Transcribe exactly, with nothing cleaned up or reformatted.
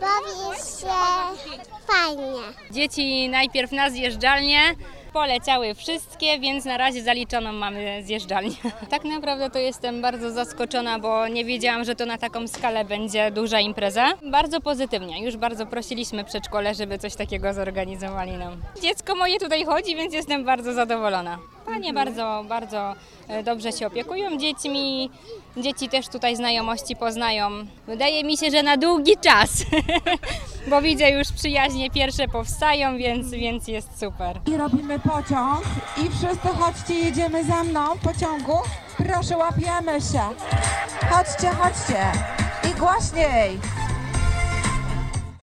Bawisz się fajnie. Dzieci najpierw na zjeżdżalnię, poleciały wszystkie, więc na razie zaliczoną mamy zjeżdżalnię. Tak naprawdę to jestem bardzo zaskoczona, bo nie wiedziałam, że to na taką skalę będzie duża impreza. Bardzo pozytywnie, już bardzo prosiliśmy przedszkole, żeby coś takiego zorganizowali nam. Dziecko moje tutaj chodzi, więc jestem bardzo zadowolona. Panie bardzo, bardzo dobrze się opiekują dziećmi. Dzieci też tutaj znajomości poznają. Wydaje mi się, że na długi czas, bo widzę już przyjaźnie pierwsze powstają, więc, więc jest super. I robimy pociąg i wszyscy chodźcie, jedziemy za mną w pociągu. Proszę, łapiemy się. Chodźcie, chodźcie. I głośniej.